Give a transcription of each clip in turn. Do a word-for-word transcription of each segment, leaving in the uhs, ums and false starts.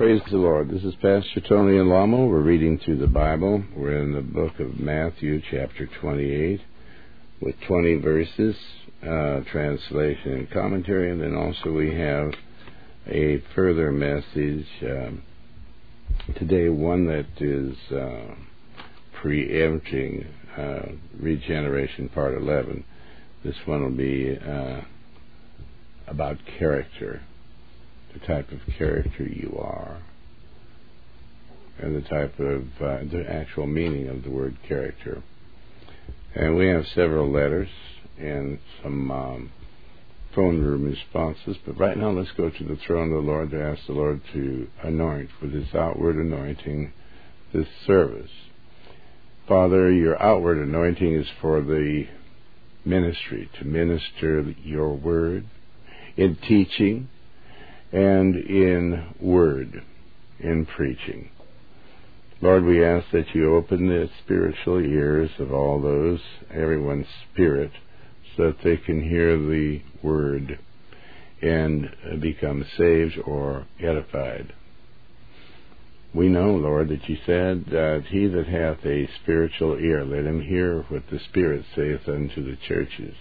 Praise the Lord. This is Pastor Tony Alamo. We're reading through the Bible. We're in the book of Matthew, chapter twenty-eight, with twenty verses, uh, translation and commentary, and then also we have a further message um, today, one that is uh, preempting uh, Regeneration Part eleven. This one will be uh, about character. The type of character you are, and the type of uh, the actual meaning of the word character. And we have several letters and some um, phone room responses, but right now let's go to the throne of the Lord to ask the Lord to anoint with His outward anointing this service. Father, your outward anointing is for the ministry, to minister your word in teaching and in word, in preaching. Lord, we ask that you open the spiritual ears of all those, everyone's spirit, so that they can hear the word and become saved or edified. We know, Lord, that you said that he that hath a spiritual ear, let him hear what the Spirit saith unto the churches.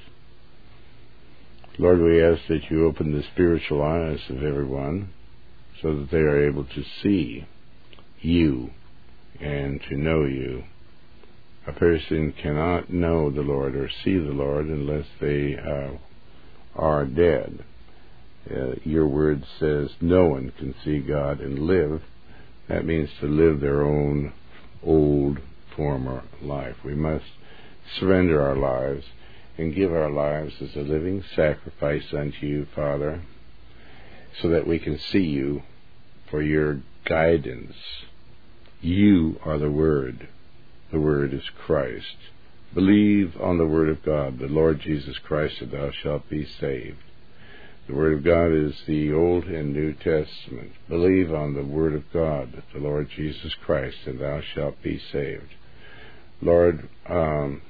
Lord, we ask that you open the spiritual eyes of everyone so that they are able to see you and to know you. A person cannot know the Lord or see the Lord unless they uh, are dead. Uh, your word says no one can see God and live. That means to live their own old former life. We must surrender our lives and give our lives as a living sacrifice unto you, Father, so that we can see you for your guidance. You are the Word. The Word is Christ. Believe on the Word of God, the Lord Jesus Christ, and thou shalt be saved. The Word of God is the Old and New Testament. Believe on the Word of God, the Lord Jesus Christ, and thou shalt be saved. Lord, um,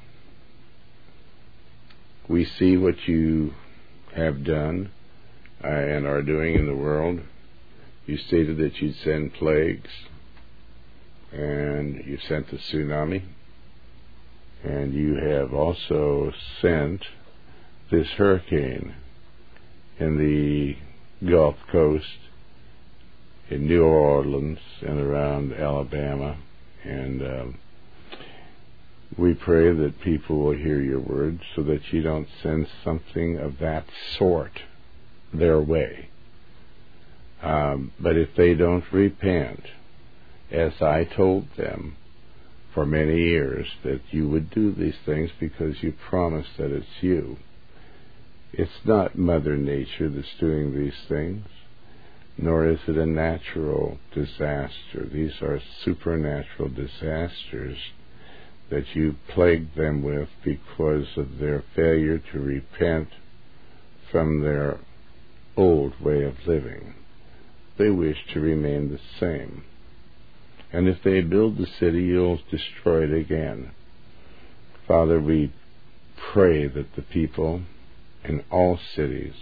we see what you have done uh, and are doing in the world. You stated that you'd send plagues, and you sent the tsunami, and you have also sent this hurricane in the Gulf Coast, in New Orleans, and around Alabama, and um, we pray that people will hear your word so that you don't send something of that sort their way. Um, but if they don't repent, as I told them for many years, that you would do these things because you promised that it's you. It's not Mother Nature that's doing these things, nor is it a natural disaster. These are supernatural disasters that you plagued them with because of their failure to repent from their old way of living. They wish to remain the same. And if they build the city, you'll destroy it again. Father, we pray that the people in all cities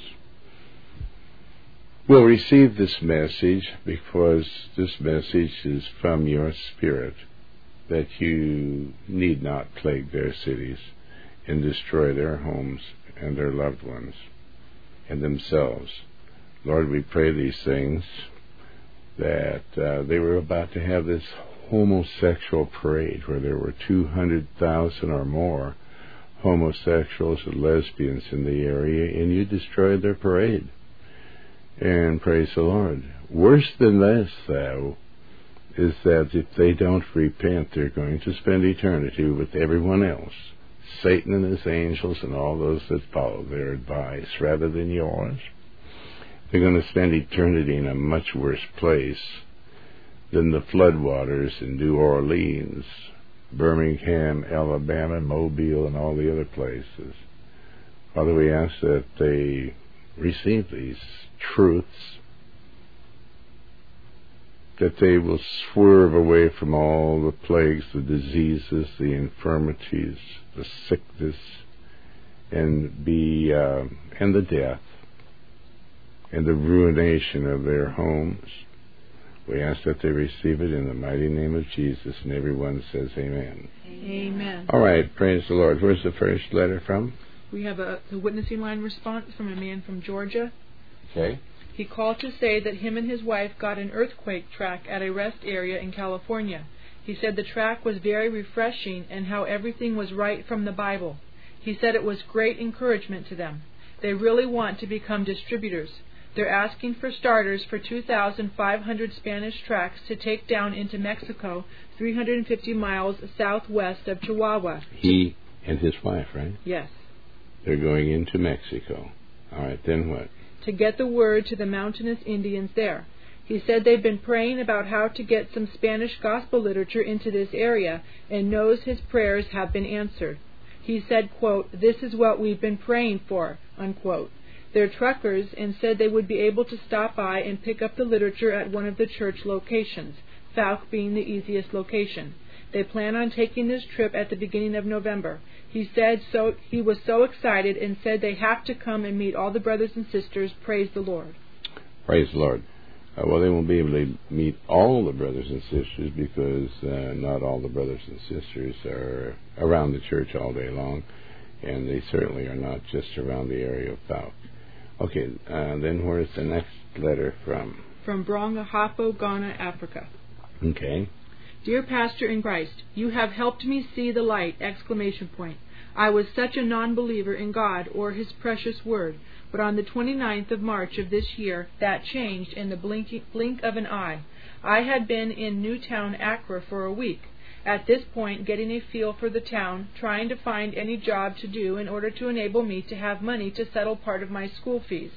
will receive this message, because this message is from your Spirit, that you need not plague their cities and destroy their homes and their loved ones and themselves. Lord, we pray these things, that uh, they were about to have this homosexual parade where there were two hundred thousand or more homosexuals and lesbians in the area, and you destroyed their parade. And praise the Lord. Worse than this, though, is that if they don't repent, they're going to spend eternity with everyone else, Satan and his angels and all those that follow their advice rather than yours. They're going to spend eternity in a much worse place than the floodwaters in New Orleans, Birmingham, Alabama, Mobile, and all the other places. Father, we ask that they receive these truths, that they will swerve away from all the plagues, the diseases, the infirmities, the sickness, and be uh, and the death, and the ruination of their homes. We ask that they receive it in the mighty name of Jesus, and everyone says amen. Amen. All right, praise the Lord. Where's the first letter from? We have a, a witnessing line response from a man from Georgia. Okay. He called to say that him and his wife got an earthquake track at a rest area in California. He said the track was very refreshing and how everything was right from the Bible. He said it was great encouragement to them. They really want to become distributors. They're asking for starters for two thousand five hundred Spanish tracts to take down into Mexico, three hundred fifty miles southwest of Chihuahua. He and his wife, right? Yes. They're going into Mexico. All right, then what? To get the word to the mountainous Indians there. He said they've been praying about how to get some Spanish gospel literature into this area and knows his prayers have been answered. He said, quote, "This is what we've been praying for," unquote. They're truckers and said they would be able to stop by and pick up the literature at one of the church locations, Fouke being the easiest location. They plan on taking this trip at the beginning of November. He said so. He was so excited and said they have to come and meet all the brothers and sisters. Praise the Lord. Praise the Lord. Uh, well, they won't be able to meet all the brothers and sisters because uh, not all the brothers and sisters are around the church all day long, and they certainly are not just around the area of Fouke. Okay, uh, then where's the next letter from? From Brongahapo, Ghana, Africa. Okay. Dear Pastor in Christ, you have helped me see the light! Exclamation point. I was such a non-believer in God or His precious Word, but on the twenty-ninth of March of this year, that changed in the blink, blink of an eye. I had been in Newtown, Accra for a week. At this point, getting a feel for the town, trying to find any job to do in order to enable me to have money to settle part of my school fees.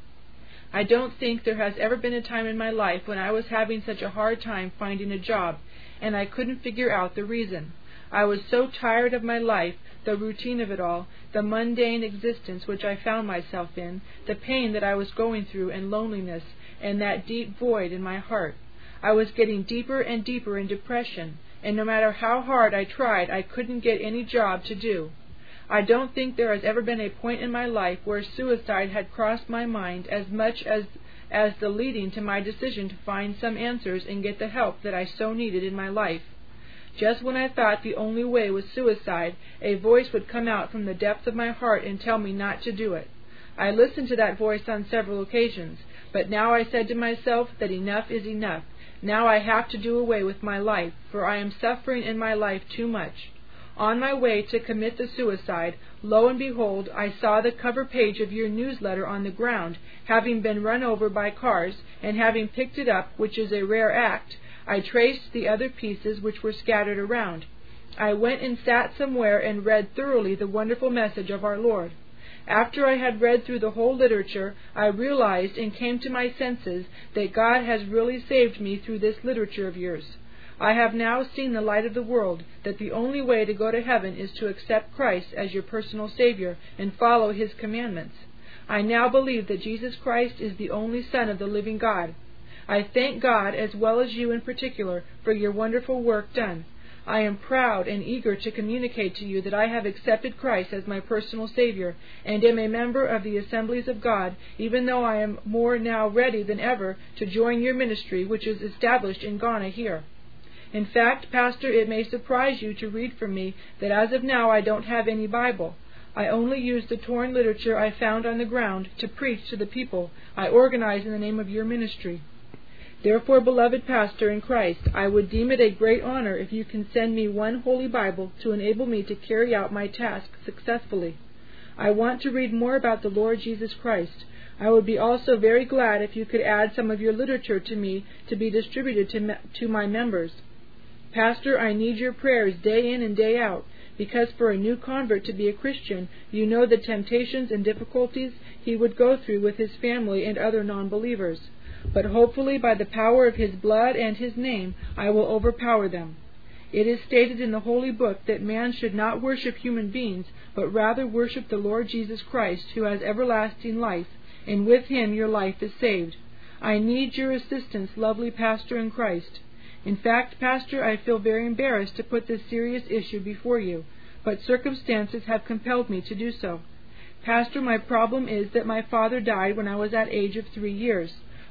I don't think there has ever been a time in my life when I was having such a hard time finding a job, and I couldn't figure out the reason. I was so tired of my life, the routine of it all, the mundane existence which I found myself in, the pain that I was going through and loneliness, and that deep void in my heart. I was getting deeper and deeper in depression, and no matter how hard I tried, I couldn't get any job to do. I don't think there has ever been a point in my life where suicide had crossed my mind as much as as the leading to my decision to find some answers and get the help that I so needed in my life. Just when I thought the only way was suicide, a voice would come out from the depths of my heart and tell me not to do it. I listened to that voice on several occasions, but now I said to myself that enough is enough. Now I have to do away with my life, for I am suffering in my life too much. On my way to commit the suicide, lo and behold, I saw the cover page of your newsletter on the ground, having been run over by cars, and having picked it up, which is a rare act, I traced the other pieces which were scattered around. I went and sat somewhere and read thoroughly the wonderful message of our Lord. After I had read through the whole literature, I realized and came to my senses that God has really saved me through this literature of yours. I have now seen the light of the world, that the only way to go to heaven is to accept Christ as your personal Savior and follow His commandments. I now believe that Jesus Christ is the only Son of the living God. I thank God, as well as you in particular, for your wonderful work done. I am proud and eager to communicate to you that I have accepted Christ as my personal Savior and am a member of the Assemblies of God, even though I am more now ready than ever to join your ministry, which is established in Ghana here. In fact, Pastor, it may surprise you to read from me that as of now I don't have any Bible. I only use the torn literature I found on the ground to preach to the people I organize in the name of your ministry. Therefore, beloved Pastor in Christ, I would deem it a great honor if you can send me one Holy Bible to enable me to carry out my task successfully. I want to read more about the Lord Jesus Christ. I would be also very glad if you could add some of your literature to me to be distributed to, me, to my members. Pastor, I need your prayers day in and day out, because for a new convert to be a Christian, you know the temptations and difficulties he would go through with his family and other non-believers. But hopefully by the power of His blood and His name, I will overpower them. It is stated in the Holy Book that man should not worship human beings, but rather worship the Lord Jesus Christ, who has everlasting life, and with Him your life is saved. I need your assistance, lovely Pastor in Christ. In fact, Pastor, I feel very embarrassed to put this serious issue before you, but circumstances have compelled me to do so. Pastor, my problem is that my father died when I was at age of three years.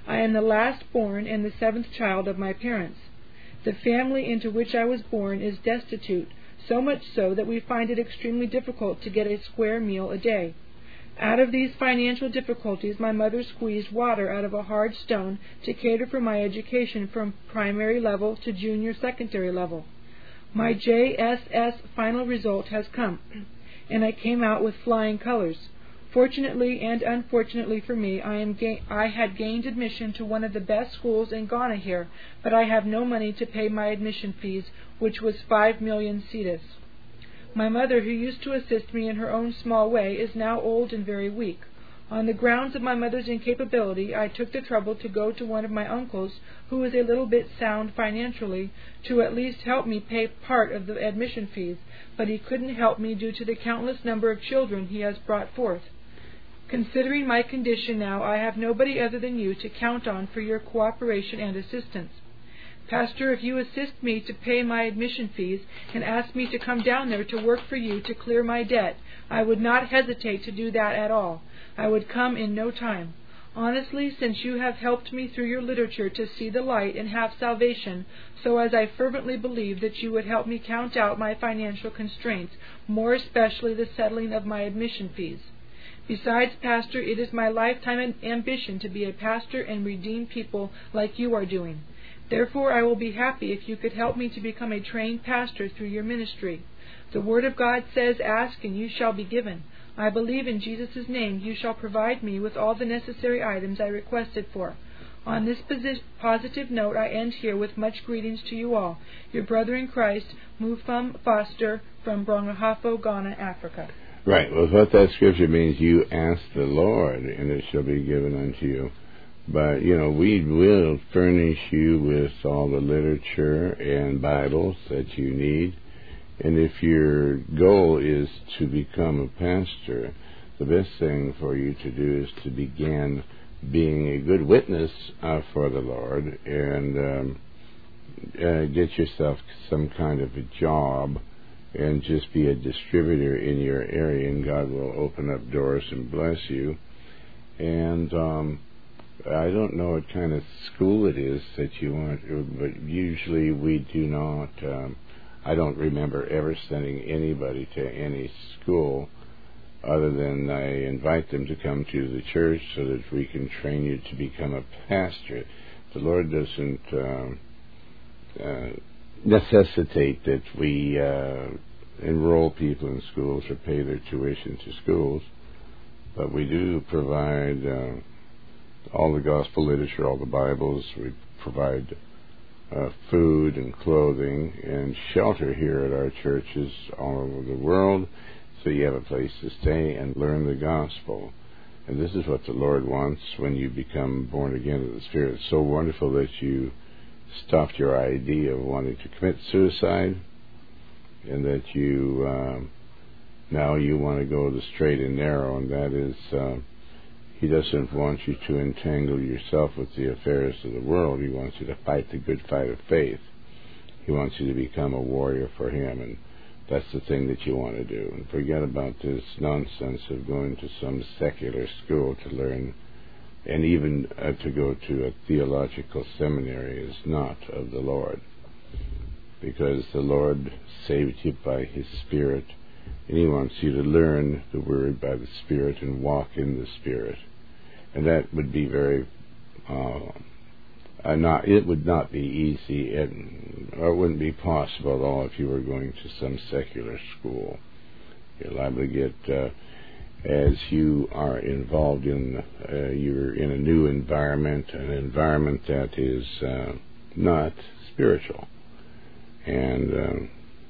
I am the last born and the seventh child of my parents. The family into which I was born is destitute, so much so that we find it extremely difficult to get a square meal a day. Out of these financial difficulties, my mother squeezed water out of a hard stone to cater for my education from primary level to junior secondary level. My J S S final result has come, and I came out with flying colors. Fortunately and unfortunately for me, I am ga- I had gained admission to one of the best schools in Ghana here, but I have no money to pay my admission fees, which was five million cedis. My mother, who used to assist me in her own small way, is now old and very weak. On the grounds of my mother's incapability, I took the trouble to go to one of my uncles, who is a little bit sound financially, to at least help me pay part of the admission fees, but he couldn't help me due to the countless number of children he has brought forth. Considering my condition now, I have nobody other than you to count on for your cooperation and assistance. Pastor, if you assist me to pay my admission fees and ask me to come down there to work for you to clear my debt, I would not hesitate to do that at all. I would come in no time. Honestly, since you have helped me through your literature to see the light and have salvation, so as I fervently believe that you would help me count out my financial constraints, more especially the settling of my admission fees. Besides, Pastor, it is my lifetime ambition to be a pastor and redeem people like you are doing. Therefore, I will be happy if you could help me to become a trained pastor through your ministry. The Word of God says, "Ask and you shall be given." I believe in Jesus' name you shall provide me with all the necessary items I requested for. On this posi- positive note, I end here with much greetings to you all. Your brother in Christ, Mufam Foster, from Brongahafo, Ghana, Africa. Right. Well, what that scripture means, you ask the Lord, and it shall be given unto you. But, you know, we will furnish you with all the literature and Bibles that you need. And if your goal is to become a pastor, the best thing for you to do is to begin being a good witness uh, for the Lord and um, uh, get yourself some kind of a job and just be a distributor in your area, and God will open up doors and bless you. And um, I don't know what kind of school it is that you want, but usually we do not. Um, I don't remember ever sending anybody to any school other than I invite them to come to the church so that we can train you to become a pastor. The Lord doesn't um, uh, necessitate that we uh, enroll people in schools or pay their tuition to schools, but we do provide uh, all the gospel literature, all the Bibles. We provide uh, food and clothing and shelter here at our churches all over the world, so you have a place to stay and learn the gospel. And this is what the Lord wants when you become born again of the Spirit. It's so wonderful that you stopped your idea of wanting to commit suicide, and that you um, now you want to go the straight and narrow, and that is uh, He doesn't want you to entangle yourself with the affairs of the world. He wants you to fight the good fight of faith. He wants you to become a warrior for Him, and that's the thing that you want to do. And forget about this nonsense of going to some secular school to learn, and even uh, to go to a theological seminary is not of the Lord, because the Lord saved you by His Spirit, and He wants you to learn the Word by the Spirit and walk in the Spirit. And that would be very, uh, uh, not, it would not be easy, and, or it wouldn't be possible at all if you were going to some secular school. You're liable to get, uh, as you are involved in, uh, you're in a new environment, an environment that is uh, not spiritual. And uh,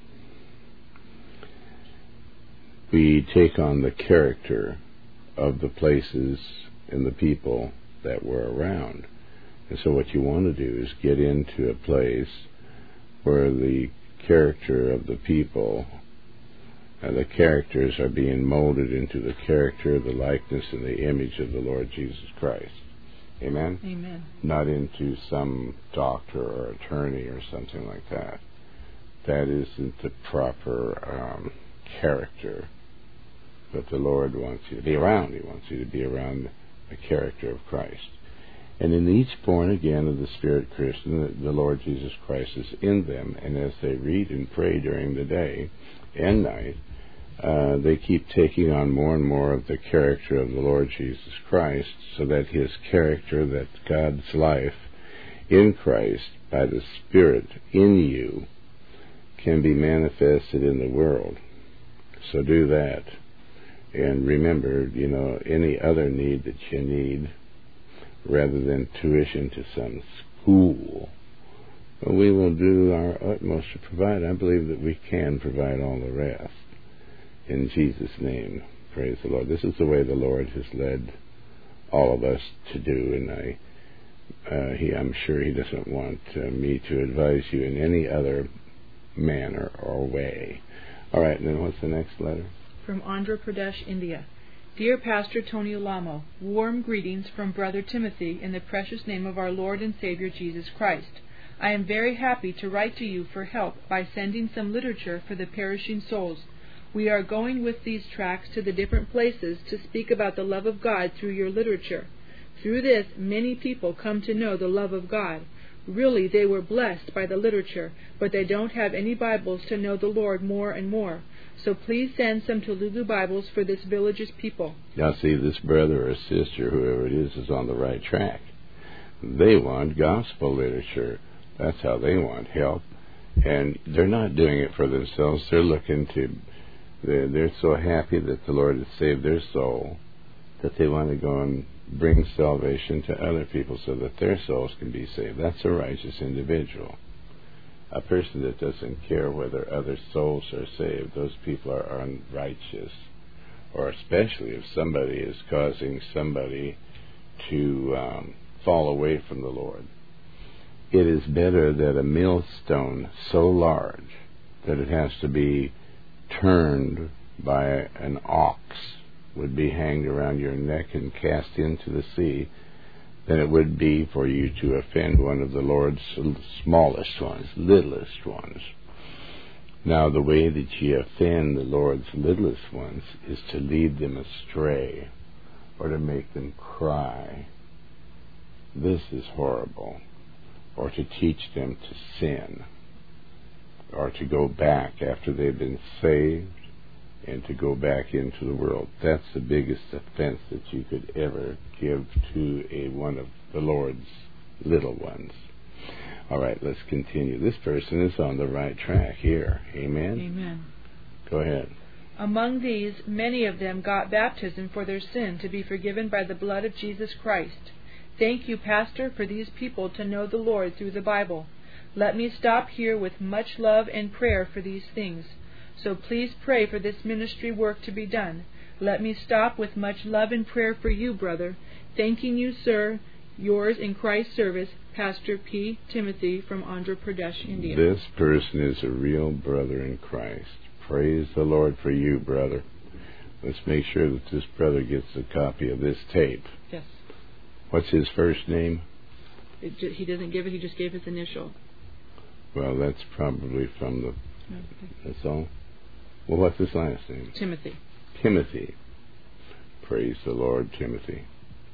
we take on the character of the places and the people that we're around. And so what you want to do is get into a place where the character of the people and the characters are being molded into the character, the likeness, and the image of the Lord Jesus Christ. Amen? Amen. Not into some doctor or attorney or something like that. That isn't the proper um, character that the Lord wants you to be around. He wants you to be around the character of Christ. And in each born again of the Spirit Christian, the Lord Jesus Christ is in them, and as they read and pray during the day and night, uh, they keep taking on more and more of the character of the Lord Jesus Christ, so that his character, that God's life in Christ by the Spirit in you, can be manifested in the world. So do that. And remember, you know, any other need that you need, rather than tuition to some school, we will do our utmost to provide. I believe that we can provide all the rest. In Jesus' name, praise the Lord. This is the way the Lord has led all of us to do, and I, uh, he, I'm sure he doesn't want uh, me to advise you in any other manner or way. All right, and then what's the next letter? From Andhra Pradesh, India. Dear Pastor Tony Alamo, warm greetings from Brother Timothy in the precious name of our Lord and Savior Jesus Christ. I am very happy to write to you for help by sending some literature for the perishing souls. We are going with these tracts to the different places to speak about the love of God through your literature. Through this, many people come to know the love of God. Really, they were blessed by the literature, but they don't have any Bibles to know the Lord more and more. So please send some Telugu Bibles for this village's people. Now see, this brother or sister, whoever it is, is on the right track. They want gospel literature. That's how they want help. And they're not doing it for themselves. They're looking to, they're, they're so happy that the Lord has saved their soul that they want to go and bring salvation to other people so that their souls can be saved. That's a righteous individual. A person that doesn't care whether other souls are saved, those people are unrighteous. Or especially if somebody is causing somebody to um, fall away from the Lord. It is better that a millstone so large that it has to be turned by an ox would be hanged around your neck and cast into the sea than it would be for you to offend one of the Lord's smallest ones, littlest ones. Now, the way that you offend the Lord's littlest ones is to lead them astray or to make them cry. This is horrible. Or to teach them to sin, or to go back after they've been saved and to go back into the world. That's the biggest offense that you could ever give to a one of the Lord's little ones. All right, let's continue. This person is on the right track here. Amen? Amen. Go ahead. Among these, many of them got baptism for their sin to be forgiven by the blood of Jesus Christ. Thank you, Pastor, for these people to know the Lord through the Bible. Let me stop here with much love and prayer for these things. So please pray for this ministry work to be done. Let me stop with much love and prayer for you, brother. Thanking you, sir. Yours in Christ's service, Pastor P. Timothy from Andhra Pradesh, India. This person is a real brother in Christ. Praise the Lord for you, brother. Let's make sure that this brother gets a copy of this tape. Yes. What's his first name? It ju- he doesn't give it, he just gave his initial. Well, that's probably from the... Okay. That's all? Well, what's his last name? Timothy. Timothy. Praise the Lord, Timothy.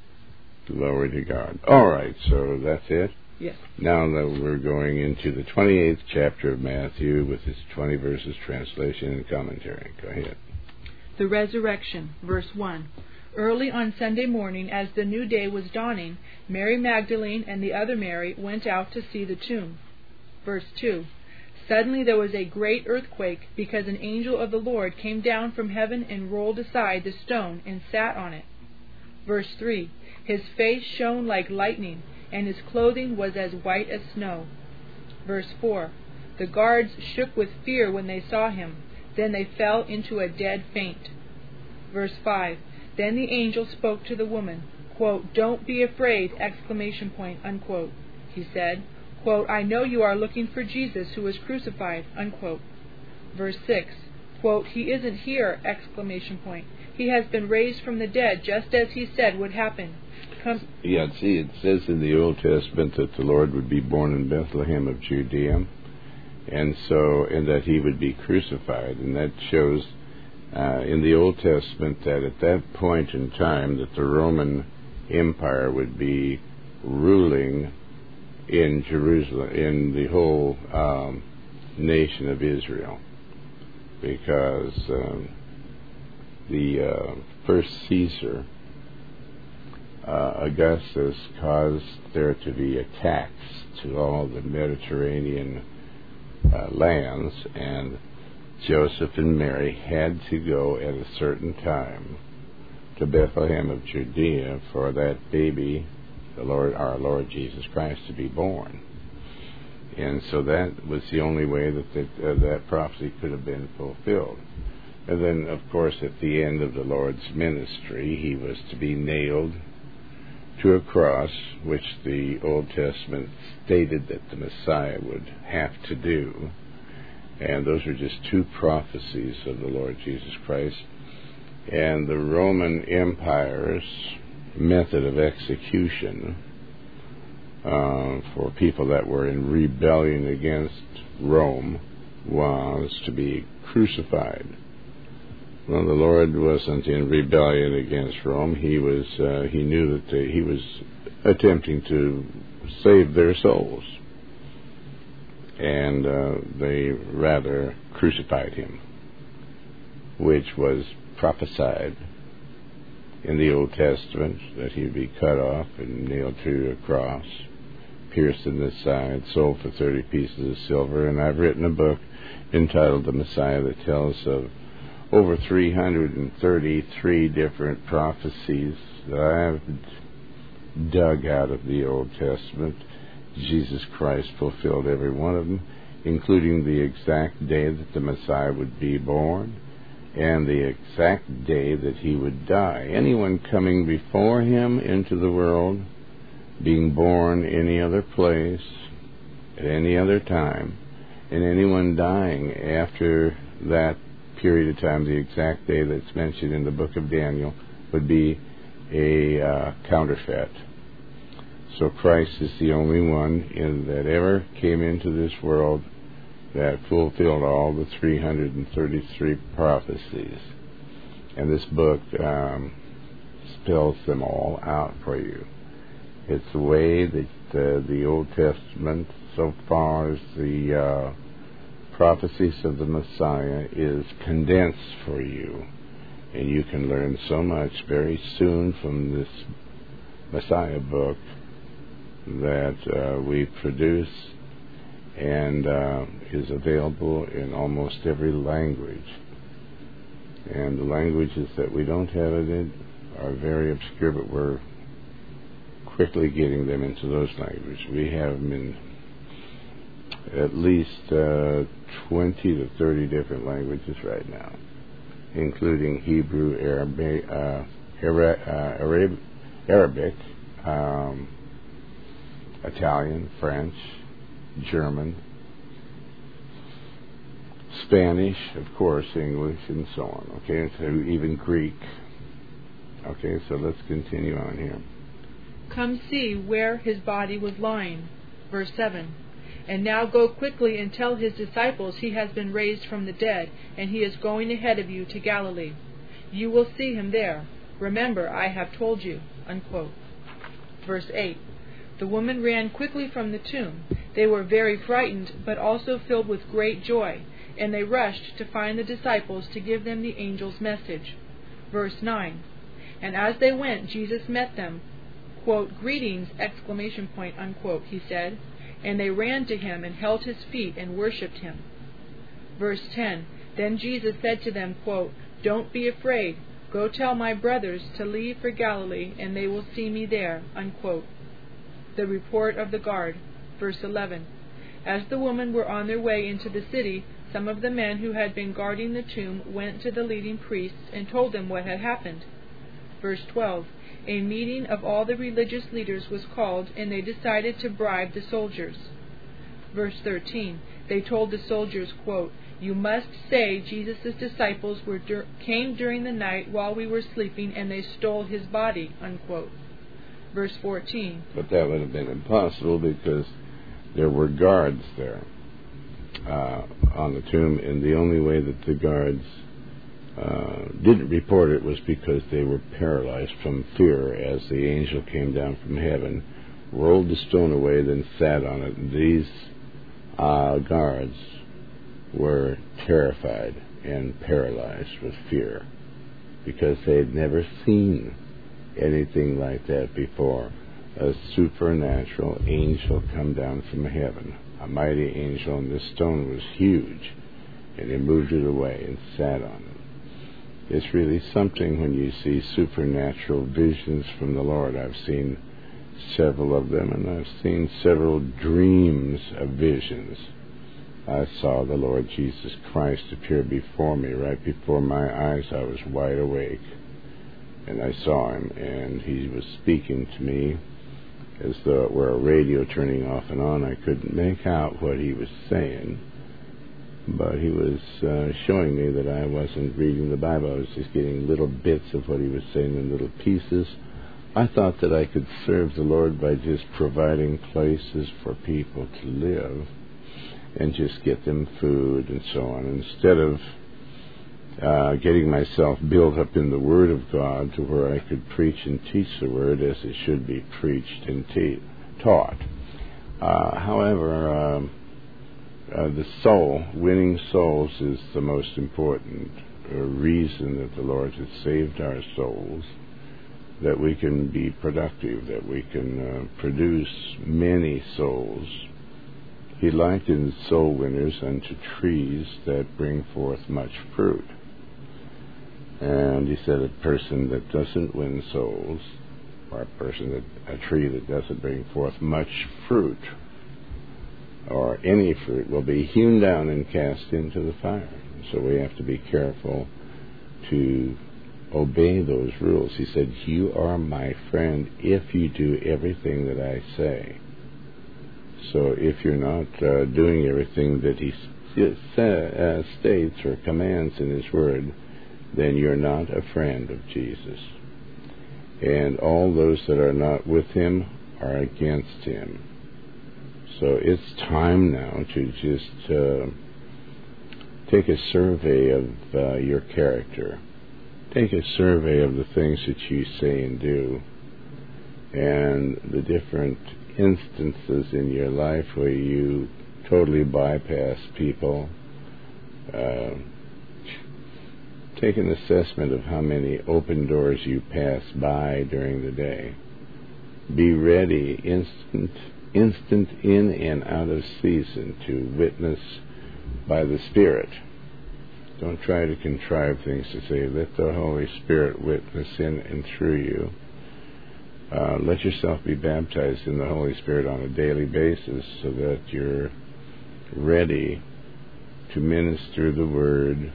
Glory to God. All right, so that's it? Yes. Now that we're going into the twenty-eighth chapter of Matthew with its twenty verses translation and commentary. Go ahead. The Resurrection, verse one. Early on Sunday morning, as the new day was dawning, Mary Magdalene and the other Mary went out to see the tomb. Verse two. Suddenly there was a great earthquake, because an angel of the Lord came down from heaven and rolled aside the stone and sat on it. Verse three. His face shone like lightning, and his clothing was as white as snow. Verse four. The guards shook with fear when they saw him. Then they fell into a dead faint. Verse five. Then the angel spoke to the woman, quote, "Don't be afraid!" exclamation point, unquote. He said, quote, "I know you are looking for Jesus who was crucified," unquote. Verse six, quote, "He isn't here!" exclamation point. "He has been raised from the dead, just as he said would happen." Come- yeah, see, it says in the Old Testament that the Lord would be born in Bethlehem of Judea, and so, and that he would be crucified, and that shows uh, in the Old Testament that at that point in time that the Roman Empire would be ruling in Jerusalem, in the whole um, nation of Israel, because um, the uh, first Caesar, uh, Augustus, caused there to be a tax to all the Mediterranean uh, lands, and Joseph and Mary had to go at a certain time to Bethlehem of Judea for that baby, the Lord, our Lord Jesus Christ, to be born. And so that was the only way that that, uh, that prophecy could have been fulfilled. And then, of course, at the end of the Lord's ministry, he was to be nailed to a cross, which the Old Testament stated that the Messiah would have to do. And those are just two prophecies of the Lord Jesus Christ. And the Roman Empire's method of execution uh, for people that were in rebellion against Rome was to be crucified. Well, the Lord wasn't in rebellion against Rome. He was. Uh, he knew that they, he was attempting to save their souls, and uh, they rather crucified him, which was prophesied in the Old Testament, that he would be cut off and nailed to a cross, pierced in the side, sold for thirty pieces of silver. And I've written a book entitled The Messiah that tells of over three hundred thirty-three different prophecies that I've dug out of the Old Testament. Jesus Christ fulfilled every one of them, including the exact day that the Messiah would be born and the exact day that he would die. Anyone coming before him into the world, being born any other place, at any other time, and anyone dying after that period of time, the exact day that's mentioned in the book of Daniel, would be a uh, counterfeit. So Christ is the only one in, that ever came into this world that fulfilled all the three hundred thirty-three prophecies. And this book um, spells them all out for you. It's the way that uh, the Old Testament, so far as the uh, prophecies of the Messiah, is condensed for you. And you can learn so much very soon from this Messiah book that uh, we produce, and uh, is available in almost every language. And the languages that we don't have it in are very obscure, but we're quickly getting them into those languages. We have them in at least uh, twenty to thirty different languages right now, including Hebrew, Arabic, uh, Ara- uh, Arab- Arabic um, Italian, French, German, Spanish, of course, English, and so on. Okay, so even Greek. Okay, so let's continue on here. Come see where his body was lying. Verse seven. And now go quickly and tell his disciples he has been raised from the dead, and he is going ahead of you to Galilee. You will see him there. Remember, I have told you. Unquote. Verse eight. The woman ran quickly from the tomb. They were very frightened, but also filled with great joy, and they rushed to find the disciples to give them the angel's message. Verse nine. And as they went, Jesus met them. Quote, greetings, exclamation point, unquote, he said. And they ran to him and held his feet and worshipped him. Verse ten. Then Jesus said to them, quote, don't be afraid. Go tell my brothers to leave for Galilee, and they will see me there. Unquote. The report of the guard. Verse eleven. As the women were on their way into the city, some of the men who had been guarding the tomb went to the leading priests and told them what had happened. Verse twelve. A meeting of all the religious leaders was called, and they decided to bribe the soldiers. Verse thirteen. They told the soldiers, quote, you must say Jesus' disciples were dur- came during the night while we were sleeping, and they stole his body. Unquote. Verse fourteen. But that would have been impossible because there were guards there uh, on the tomb, and the only way that the guards uh, didn't report it was because they were paralyzed from fear as the angel came down from heaven rolled the stone away, then sat on it. And these uh, guards were terrified and paralyzed with fear because they had never seen anything like that before. A supernatural angel come down from heaven, a mighty angel, and this stone was huge, and he moved it away and sat on it. It's really something when you see supernatural visions from the Lord. I've seen several of them, and I've seen several dreams of visions. I saw the Lord Jesus Christ appear before me. Right before my eyes, I was wide awake, and I saw him, and he was speaking to me as though it were a radio turning off and on. I couldn't make out what he was saying, but he was uh, showing me that I wasn't reading the Bible. I was just getting little bits of what he was saying in little pieces. I thought that I could serve the Lord by just providing places for people to live and just get them food and so on, instead of uh, getting myself built up in the Word of God to where I could preach and teach the Word as it should be preached and te- taught. Uh, however, um, uh, the soul, winning souls, is the most important uh, reason that the Lord has saved our souls, that we can be productive, that we can uh, produce many souls. He likened soul winners unto trees that bring forth much fruit. And he said a person that doesn't win souls, or a person that, a tree that doesn't bring forth much fruit, or any fruit, will be hewn down and cast into the fire. So we have to be careful to obey those rules. He said, you are my friend if you do everything that I say. So if you're not uh, doing everything that he uh, states or commands in his word, then you're not a friend of Jesus. And all those that are not with him are against him. So it's time now to just uh, take a survey of uh, your character. Take a survey of the things that you say and do, and the different instances in your life where you totally bypass people. Uh, take an assessment of how many open doors you pass by during the day. Be ready, instant, instant in and out of season, to witness by the Spirit. Don't try to contrive things to say, let the Holy Spirit witness in and through you. Uh, let yourself be baptized in the Holy Spirit on a daily basis so that you're ready to minister the Word,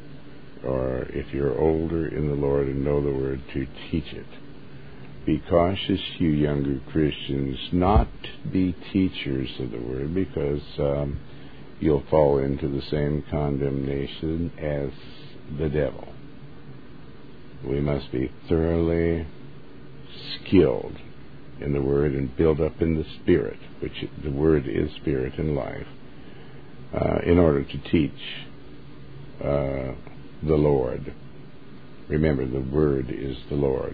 or if you're older in the Lord and know the Word, to teach it. Be cautious, you younger Christians, not to be teachers of the Word, because um, you'll fall into the same condemnation as the devil. We must be thoroughly skilled in the Word and built up in the Spirit, which the Word is Spirit and life, uh, in order to teach uh, the Lord. Remember, the Word is the Lord,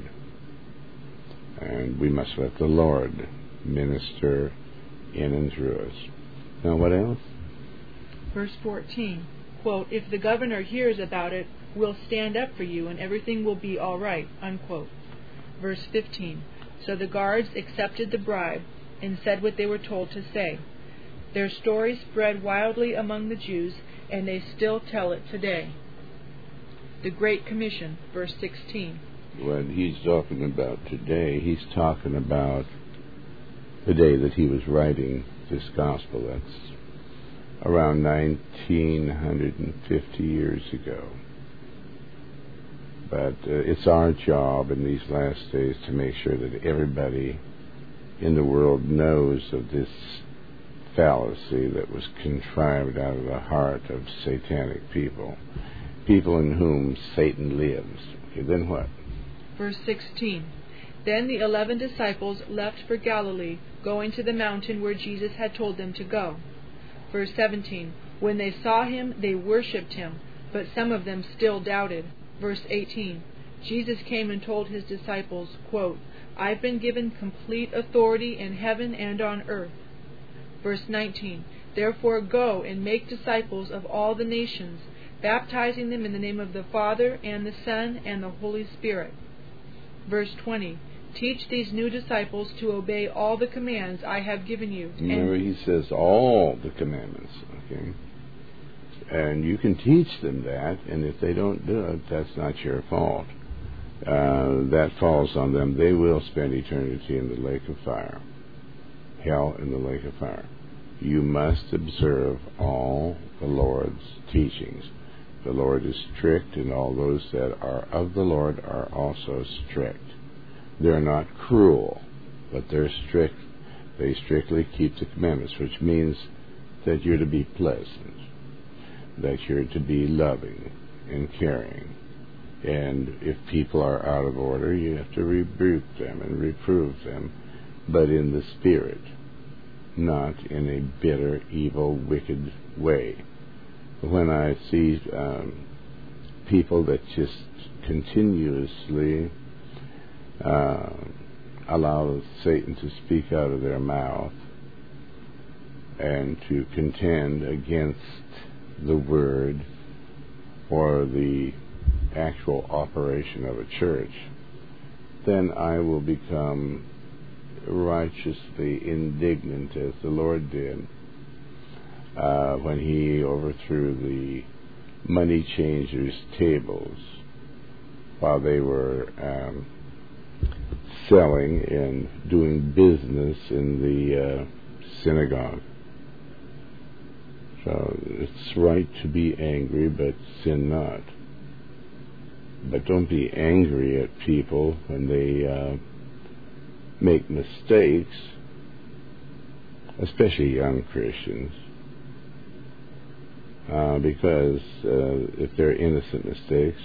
and we must let the Lord minister in and through us. Now, what else? Verse fourteen, quote, if the governor hears about it, we'll stand up for you and everything will be all right, unquote. Verse fifteen, so the guards accepted the bribe and said what they were told to say. Their story spread wildly among the Jews, and they still tell it today. The Great Commission, verse sixteen. When he's talking about today, he's talking about the day that he was writing this gospel. That's around nineteen fifty years ago. But uh, it's our job in these last days to make sure that everybody in the world knows of this fallacy that was contrived out of the heart of satanic people, people in whom Satan lives. Okay, then what? Verse sixteen. Then the eleven disciples left for Galilee, going to the mountain where Jesus had told them to go. Verse seventeen. When they saw him, they worshipped him, but some of them still doubted. Verse eighteen. Jesus came and told his disciples, quote, I've been given complete authority in heaven and on earth. Verse nineteen. Therefore go and make disciples of all the nations, baptizing them in the name of the Father and the Son and the Holy Spirit. Verse twenty. Teach these new disciples to obey all the commands I have given you. Remember, he says all the commandments, okay? And you can teach them that, and if they don't do it, that's not your fault. Uh, that falls on them. They will spend eternity in the lake of fire. Hell in the lake of fire. You must observe all the Lord's teachings. The Lord is strict, and all those that are of the Lord are also strict. They're not cruel, but they're strict. They strictly keep the commandments, which means that you're to be pleasant, that you're to be loving and caring. And if people are out of order, you have to rebuke them and reprove them, but in the Spirit, not in a bitter, evil, wicked way. When I see um, people that just continuously uh, allow Satan to speak out of their mouth and to contend against the Word or the actual operation of a church, then I will become righteously indignant, as the Lord did uh, when he overthrew the money changers' tables while they were um, selling and doing business in the uh, synagogue. So it's right to be angry, but sin not. But don't be angry at people when they uh, make mistakes, especially young Christians, uh, because uh, if they're innocent mistakes,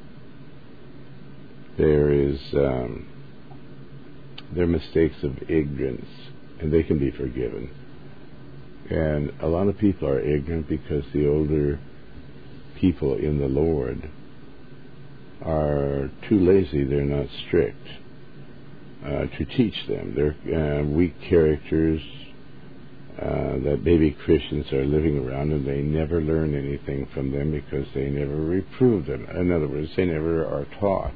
there is um, they're mistakes of ignorance, and they can be forgiven. And a lot of people are ignorant because the older people in the Lord are too lazy. They're not strict uh, to teach them. They're uh, weak characters uh, that baby Christians are living around, and they never learn anything from them because they never reprove them. In other words, they never are taught.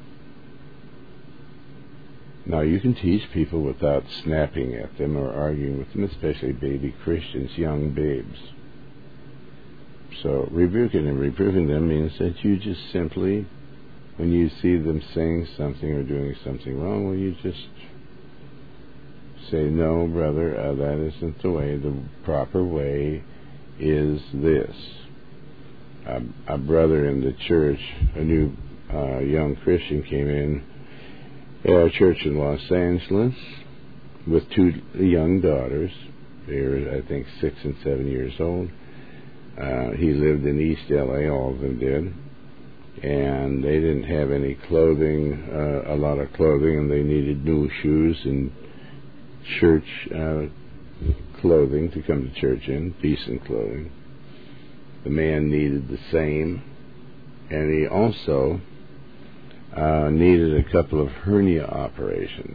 Now, you can teach people without snapping at them or arguing with them, especially baby Christians, young babes. So rebuking and reproving them means that you just simply, when you see them saying something or doing something wrong, well, you just say, no, brother, uh, that isn't the way. The proper way is this. A, a brother in the church, a new uh, young Christian, came in at our church in Los Angeles with two young daughters. They were, I think, six and seven years old. Uh, he lived in East L A, all of them did. And they didn't have any clothing, uh, a lot of clothing, and they needed new shoes and church uh, clothing to come to church in, decent clothing. The man needed the same, and he also uh, needed a couple of hernia operations.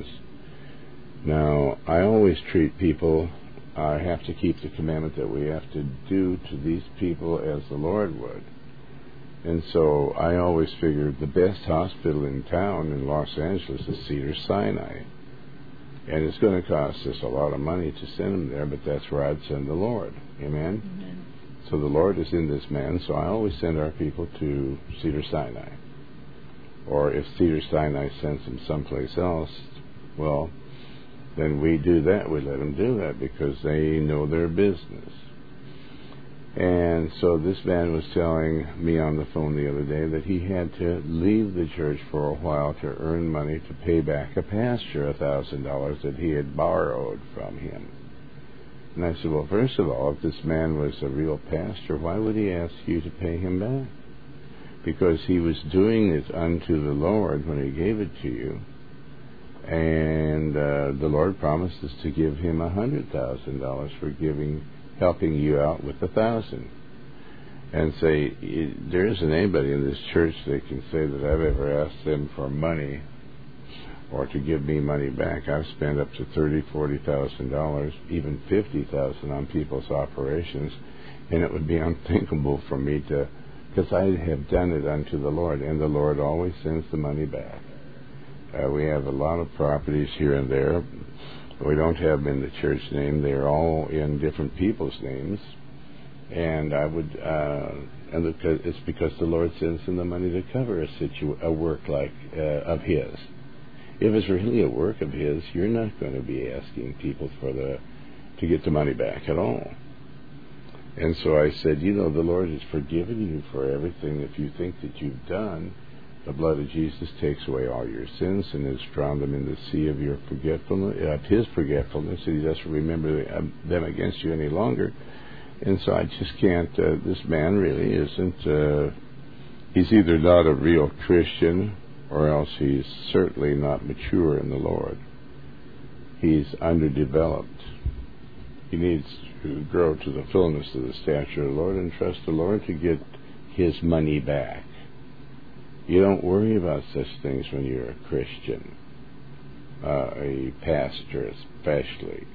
Now, I always treat people, I have to keep the commandment that we have to do to these people as the Lord would. And so I always figured the best hospital in town in Los Angeles is Cedars-Sinai. And it's going to cost us a lot of money to send them there, but that's where I'd send the Lord. Amen? Amen. So the Lord is in this man, so I always send our people to Cedars-Sinai. Or if Cedars-Sinai sends them someplace else, well, then we do that. We let them do that because they know their business. And so this man was telling me on the phone the other day that he had to leave the church for a while to earn money to pay back a pastor a thousand dollars that he had borrowed from him. And I said, well, first of all, if this man was a real pastor, why would he ask you to pay him back? Because he was doing it unto the Lord when he gave it to you. And uh, the Lord promises to give him a hundred thousand dollars for giving helping you out with a thousand. And say, there isn't anybody in this church that can say that I've ever asked them for money or to give me money back. I've spent up to thirty, forty thousand dollars, even fifty thousand on people's operations, and it would be unthinkable for me to, because I have done it unto the Lord, and the Lord always sends the money back. Uh, we have a lot of properties here and there. We don't have them in the church name. They're all in different people's names. And I would, uh, and it's because the Lord sends them the money to cover a situ- a work like uh, of His. If it's really a work of His, you're not going to be asking people for the to get the money back at all. And so I said, you know, the Lord has forgiven you for everything. If you think that you've done, the blood of Jesus takes away all your sins and has drowned them in the sea of your forgetfulness, of His forgetfulness. He doesn't remember them against you any longer. And so I just can't, uh, this man really isn't, uh, he's either not a real Christian or else he's certainly not mature in the Lord. He's underdeveloped. He needs to grow to the fullness of the stature of the Lord and trust the Lord to get His money back. You don't worry about such things when you're a Christian, uh, a pastor especially.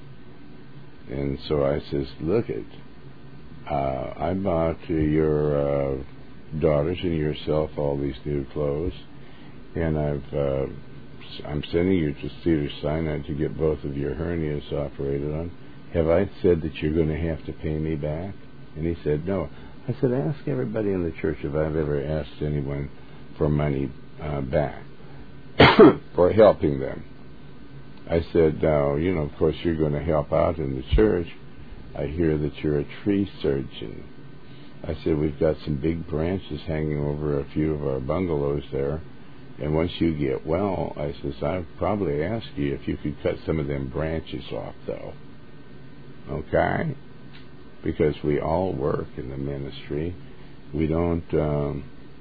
And so I says, look it, uh, I bought your uh, daughters and yourself all these new clothes, and I've uh, I'm sending you to Cedars-Sinai to get both of your hernias operated on. Have I said that you're going to have to pay me back? And he said, no. I said, ask everybody in the church if I've ever asked anyone for money uh, back for helping them. I said, now, you know, of course, you're going to help out in the church. I hear that you're a tree surgeon. I said, we've got some big branches hanging over a few of our bungalows there. And once you get well, I says, I'd probably ask you if you could cut some of them branches off, though. Okay? Because we all work in the ministry. We don't um,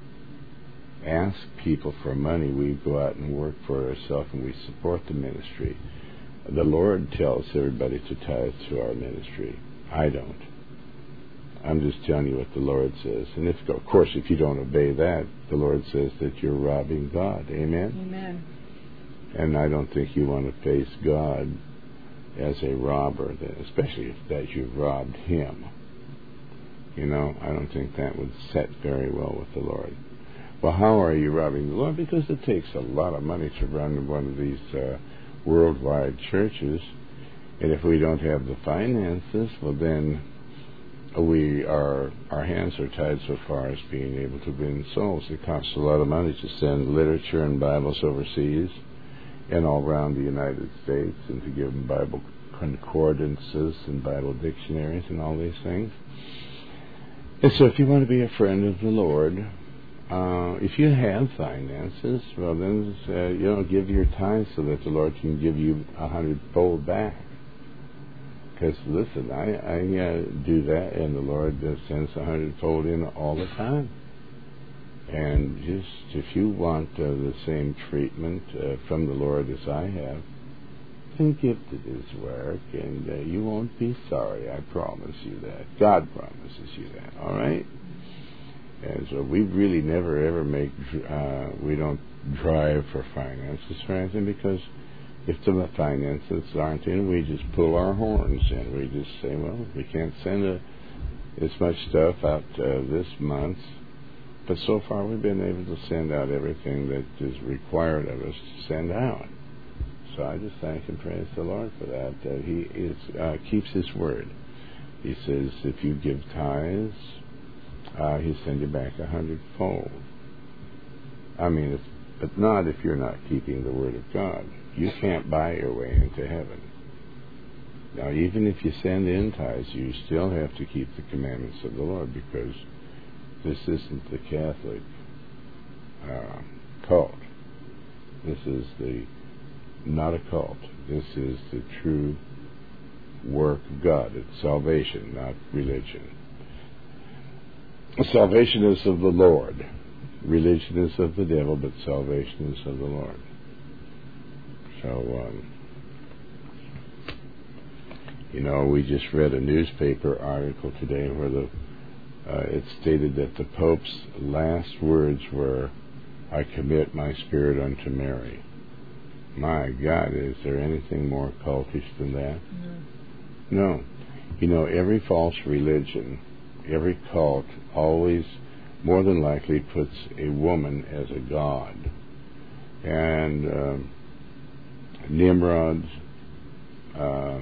ask people for money. We go out and work for ourselves, and we support the ministry. The Lord tells everybody to tithe to our ministry. I don't. I'm just telling you what the Lord says. And if, of course, if you don't obey that, the Lord says that you're robbing God. Amen? Amen. And I don't think you want to face God as a robber, especially if that you've robbed Him. You know, I don't think that would set very well with the Lord. Well, how are you robbing the Lord? Because it takes a lot of money to run one of these uh, worldwide churches. And if we don't have the finances, well, then we are our hands are tied so far as being able to win souls. It costs a lot of money to send literature and Bibles overseas and all around the United States, and to give them Bible concordances and Bible dictionaries and all these things. And so if you want to be a friend of the Lord, uh, if you have finances, well then, uh, you know, give your tithes so that the Lord can give you a hundredfold back. Because, listen, I, I uh, do that, and the Lord uh, sends a hundredfold in all the time. And just, if you want uh, the same treatment uh, from the Lord as I have, then give to His work, and uh, you won't be sorry. I promise you that. God promises you that, all right? And so we really never, ever make, uh, we don't drive for finances for anything, because if the finances aren't in, we just pull our horns and we just say, well, we can't send a, as much stuff out uh, this month. But so far we've been able to send out everything that is required of us to send out. So I just thank and praise the Lord for that. Uh, he is, uh, keeps His word. He says if you give tithes, uh, He'll send you back a hundredfold. I mean, if, but not if you're not keeping the word of God. You can't buy your way into heaven. Now, even if you send in tithes, you still have to keep the commandments of the Lord, because this isn't the Catholic uh, cult. This is the not a cult. This is the true work of God. It's salvation, not religion. Salvation is of the Lord. Religion is of the devil, but salvation is of the Lord. So, um, you know, we just read a newspaper article today where the uh, it stated that the Pope's last words were, "I commit my spirit unto Mary." My God, is there anything more cultish than that? No. No. You know, every false religion, every cult always more than likely puts a woman as a god. And um, Nimrods, uh,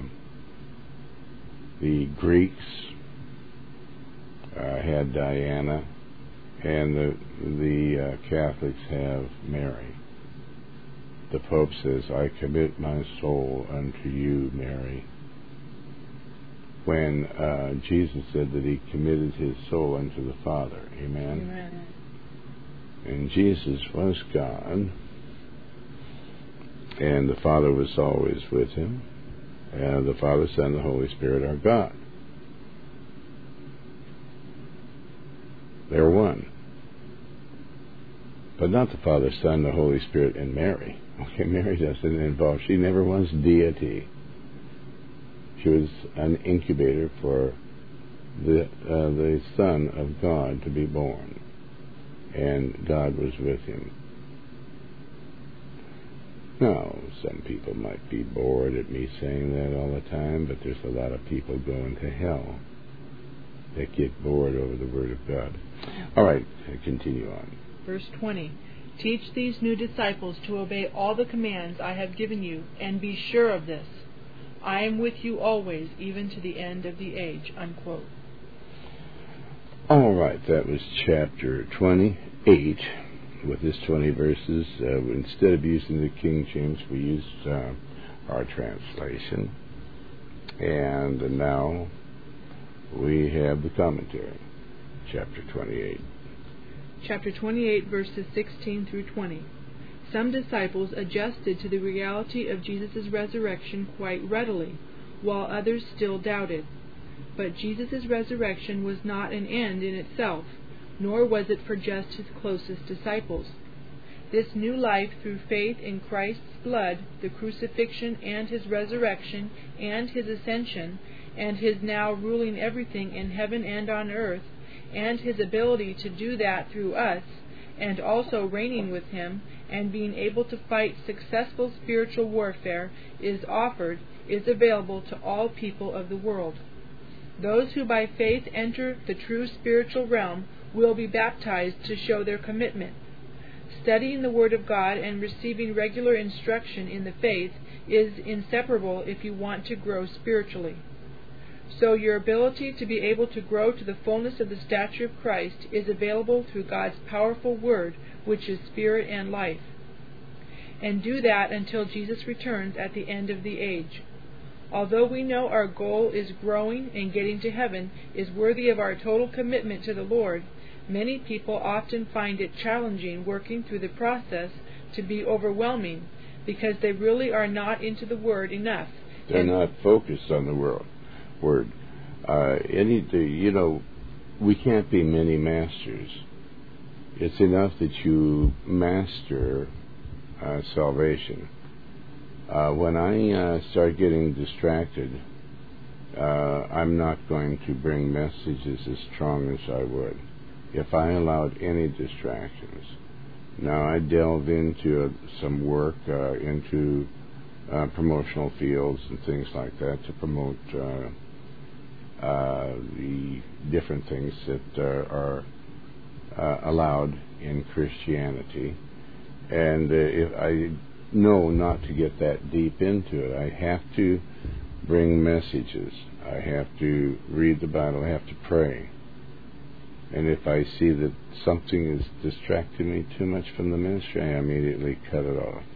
the Greeks uh, had Diana, and the the uh, Catholics have Mary. The Pope says, "I commit my soul unto you, Mary," when uh, Jesus said that he committed his soul unto the Father. Amen? Amen. And Jesus was God, and the Father was always with him, and the Father, Son, and the Holy Spirit are God. They're one. But not the Father, Son, the Holy Spirit, and Mary. Okay, Mary doesn't involve, she never was deity. She was an incubator for the uh, the Son of God to be born. And God was with him. Now, some people might be bored at me saying that all the time, but there's a lot of people going to hell that get bored over the Word of God. All right, continue on. Verse twenty. Teach these new disciples to obey all the commands I have given you, and be sure of this: I am with you always, even to the end of the age. Unquote. All right, that was chapter twenty-eight. With this twenty verses, uh, instead of using the King James, we used uh, our translation. And now we have the commentary, chapter twenty-eight. Chapter twenty-eight, verses sixteen through twenty. Some disciples adjusted to the reality of Jesus' resurrection quite readily, while others still doubted. But Jesus' resurrection was not an end in itself, nor was it for just his closest disciples. This new life through faith in Christ's blood, the crucifixion and his resurrection and his ascension, and his now ruling everything in heaven and on earth, and his ability to do that through us, and also reigning with him, and being able to fight successful spiritual warfare, is offered, is available to all people of the world. Those who by faith enter the true spiritual realm will be baptized to show their commitment. Studying the Word of God and receiving regular instruction in the faith is inseparable if you want to grow spiritually. So your ability to be able to grow to the fullness of the stature of Christ is available through God's powerful Word, which is Spirit and life. And do that until Jesus returns at the end of the age. Although we know our goal is growing and getting to heaven is worthy of our total commitment to the Lord, many people often find it challenging working through the process to be overwhelming because they really are not into the Word enough. They're and not focused on the world. Word. Uh, any, you know, we can't be many masters. It's enough that you master uh, salvation. Uh, when I uh, start getting distracted, uh, I'm not going to bring messages as strong as I would if I allowed any distractions. Now, I delve into uh, some work, uh, into uh, promotional fields and things like that to promote uh, uh, the different things that uh, are uh, allowed in Christianity. And uh, if I know not to get that deep into it, I have to bring messages. I have to read the Bible. I have to pray. And if I see that something is distracting me too much from the ministry, I immediately cut it off.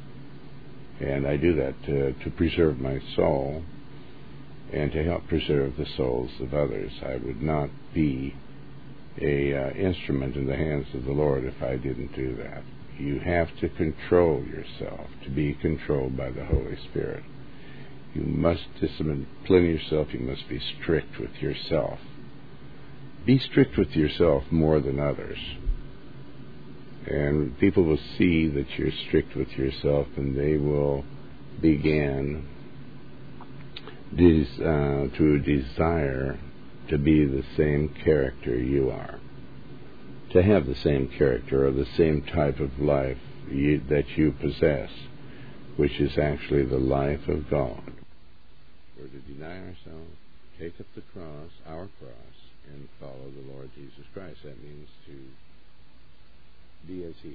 And I do that to, to preserve my soul and to help preserve the souls of others. I would not be a uh, instrument in the hands of the Lord if I didn't do that. You have to control yourself to be controlled by the Holy Spirit. You must discipline yourself. You must be strict with yourself. Be strict with yourself more than others. And people will see that you're strict with yourself, and they will begin des- uh, to desire to be the same character you are, to have the same character or the same type of life you, that you possess. which is actually the life of God. We're to deny ourselves, take up the cross, our cross, and follow the Lord Jesus Christ. That means to be as He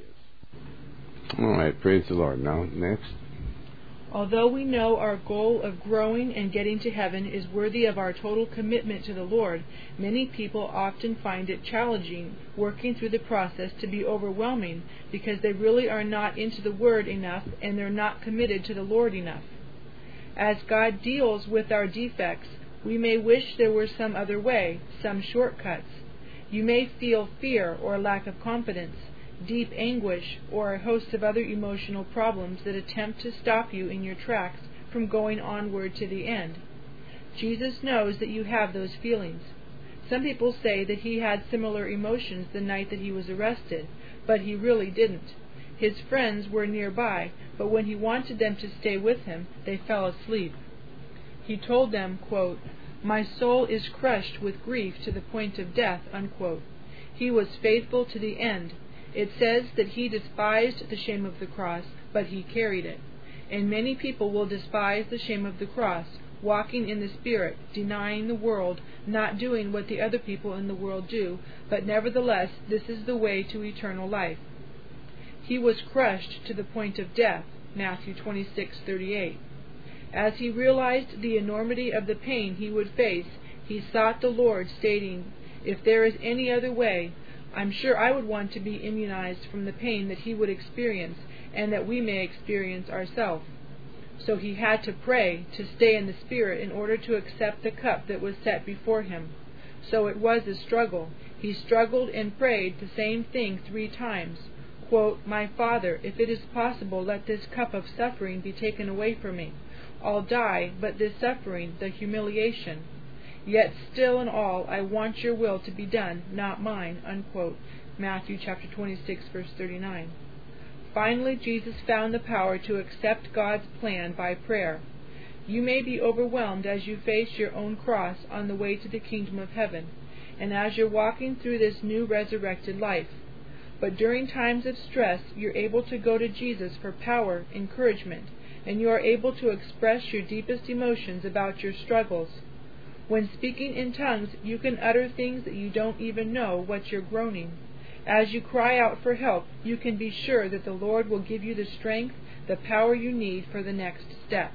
is. All right, praise the Lord. Now, next. Although we know our goal of growing and getting to heaven is worthy of our total commitment to the Lord, many people often find it challenging working through the process to be overwhelming because they really are not into the Word enough and they're not committed to the Lord enough. As God deals with our defects, we may wish there were some other way, some shortcuts. You may feel fear or lack of confidence, deep anguish, or a host of other emotional problems that attempt to stop you in your tracks from going onward to the end. Jesus knows that you have those feelings. Some people say that he had similar emotions the night that he was arrested, but he really didn't. His friends were nearby, but when he wanted them to stay with him, they fell asleep. He told them, quote, "My soul is crushed with grief to the point of death," unquote. He was faithful to the end. It says that he despised the shame of the cross, but he carried it. And many people will despise the shame of the cross, walking in the Spirit, denying the world, not doing what the other people in the world do, but nevertheless this is the way to eternal life. He was crushed to the point of death, Matthew twenty-six thirty-eight. As he realized the enormity of the pain he would face, he sought the Lord, stating, "If there is any other way, I'm sure I would want to be immunized from the pain that he would experience and that we may experience ourselves." So he had to pray to stay in the Spirit in order to accept the cup that was set before him. So it was a struggle. He struggled and prayed the same thing three times. Quote, "My Father, if it is possible, let this cup of suffering be taken away from me. I'll die, but this suffering, the humiliation. Yet still in all, I want your will to be done, not mine," unquote. Matthew chapter twenty-six, verse thirty-nine. Finally, Jesus found the power to accept God's plan by prayer. You may be overwhelmed as you face your own cross on the way to the kingdom of heaven, and as you're walking through this new resurrected life. But during times of stress, you're able to go to Jesus for power, encouragement, and you are able to express your deepest emotions about your struggles. When speaking in tongues, you can utter things that you don't even know what you're groaning. As you cry out for help, you can be sure that the Lord will give you the strength, the power you need for the next step.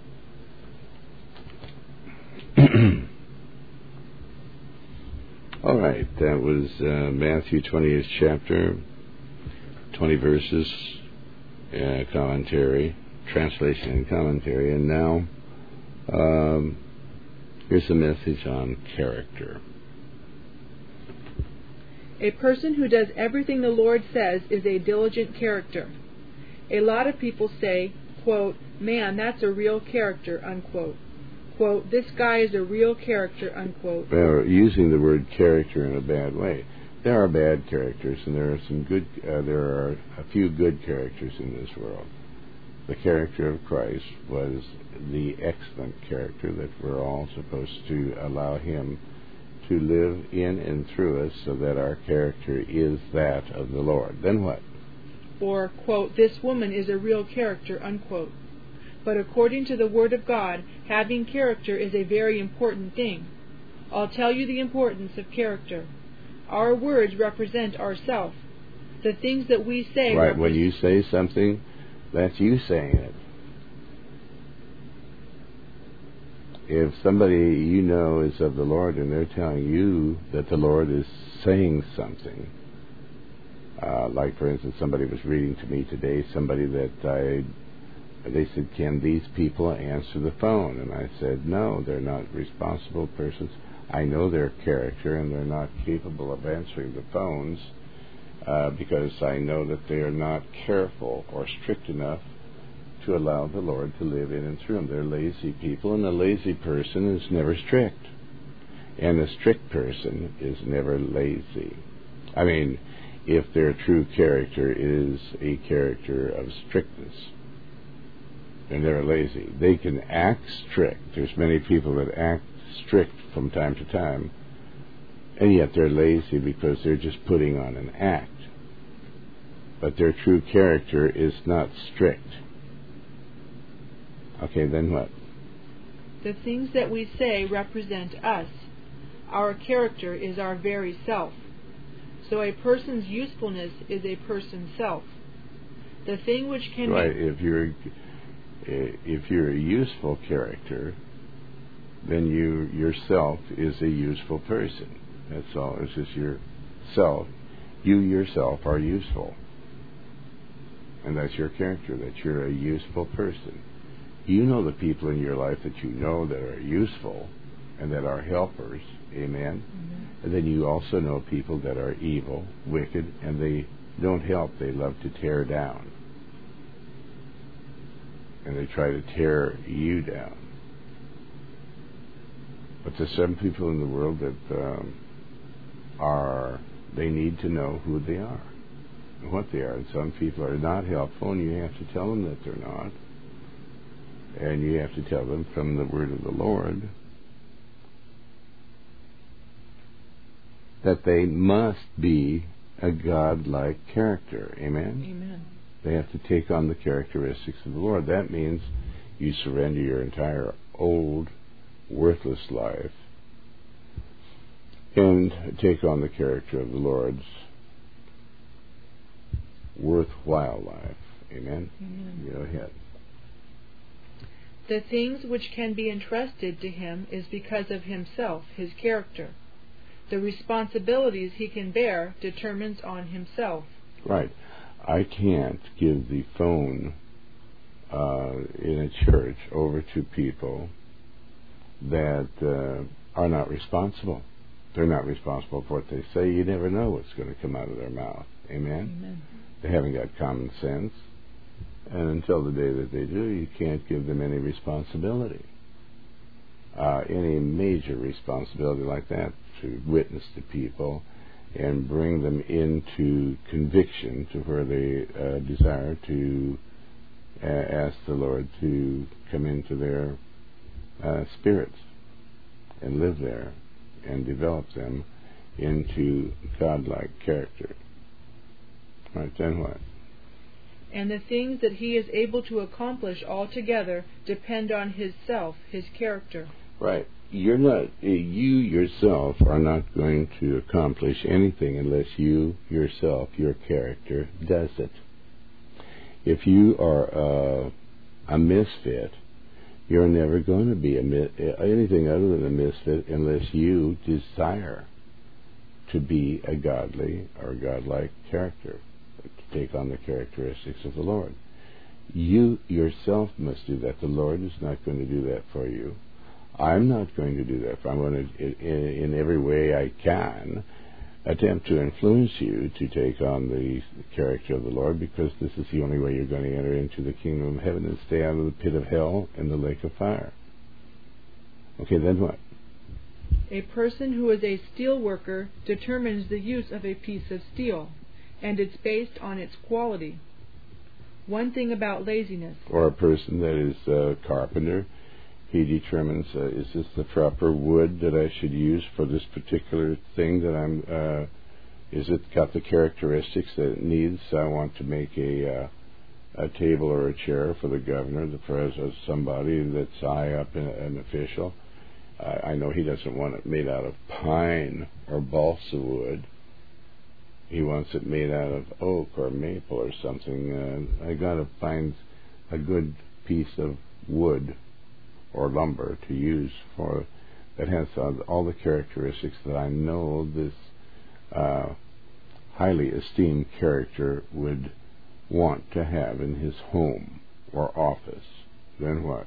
All right, that was uh, Matthew twentieth chapter, twenty verses, uh, commentary, translation and commentary, and now um, here's a message on character. A person who does everything the Lord says is a diligent character. A lot of people say, quote, "Man, that's a real character," unquote. Quote, "This guy is a real character," unquote. They're using the word character in a bad way. There are bad characters, and there are some good. Uh, there are a few good characters in this world. The character of Christ was the excellent character that we're all supposed to allow Him to live in and through us, so that our character is that of the Lord. Then what? Or, quote, "This woman is a real character," unquote. But according to the Word of God, having character is a very important thing. I'll tell you the importance of character. Our words represent ourselves. The things that we say... Right, when you say something, that's you saying it. If somebody you know is of the Lord and they're telling you that the Lord is saying something, uh, like, for instance, somebody was reading to me today, somebody that I... They said, "Can these people answer the phone?" And I said, "No, they're not responsible persons. I know their character, and they're not capable of answering the phones uh, because I know that they are not careful or strict enough to allow the Lord to live in and through them. They're lazy people, and a lazy person is never strict. And a strict person is never lazy. I mean, if their true character is a character of strictness, and they're lazy. They can act strict. There's many people that act strict from time to time, and yet they're lazy because they're just putting on an act. But their true character is not strict. Okay, then what? The things that we say represent us. Our character is our very self. So a person's usefulness is a person's self. The thing which can right. be... If you're if you're a useful character, then you yourself is a useful person. That's all. It's just yourself. You yourself are useful. And that's your character, that you're a useful person. You know the people in your life that you know that are useful and that are helpers. Amen? Mm-hmm. And then you also know people that are evil, wicked, and they don't help. They love to tear down. And they try to tear you down. But there's some people in the world that um, are, they need to know who they are and what they are. And some people are not helpful, and you have to tell them that they're not. And you have to tell them from the word of the Lord that they must be a God-like character. Amen? Amen. They have to take on the characteristics of the Lord. That means you surrender your entire old, worthless life and take on the character of the Lord's worthwhile life. Amen? Amen. Go ahead. The things which can be entrusted to him is because of himself, his character. The responsibilities he can bear determines on himself. Right. I can't give the phone uh, in a church over to people that uh, are not responsible. They're not responsible for what they say. You never know what's going to come out of their mouth. Amen? Amen. They haven't got common sense. And until the day that they do, you can't give them any responsibility. Uh, any major responsibility like that, to witness to people and bring them into conviction to where they uh, desire to uh, ask the Lord to come into their uh, spirits and live there and develop them into godlike character. Right, then what? And the things that he is able to accomplish altogether depend on his self, his character. Right. You're not, you yourself are not going to accomplish anything unless you yourself, your character, does it. If you are a, a misfit, you're never going to be a, anything other than a misfit unless you desire to be a godly or godlike character, to take on the characteristics of the Lord. You yourself must do that. The Lord is not going to do that for you. I'm not going to do that. I'm going to, in, in every way I can, attempt to influence you to take on the character of the Lord, because this is the only way you're going to enter into the kingdom of heaven and stay out of the pit of hell and the lake of fire. Okay, then what? A person who is a steel worker determines the use of a piece of steel, and it's based on its quality. One thing about laziness. Or a person that is a carpenter, he determines, uh, is this the proper wood that I should use for this particular thing that I'm, uh, is it got the characteristics that it needs? I want to make a, uh, a table or a chair for the governor, the president, somebody that's high up in an official. Uh, I know he doesn't want it made out of pine or balsa wood. He wants it made out of oak or maple or something. Uh, I got to find a good piece of wood or lumber to use for that has uh, all the characteristics that I know this uh, highly esteemed character would want to have in his home or office. Then what?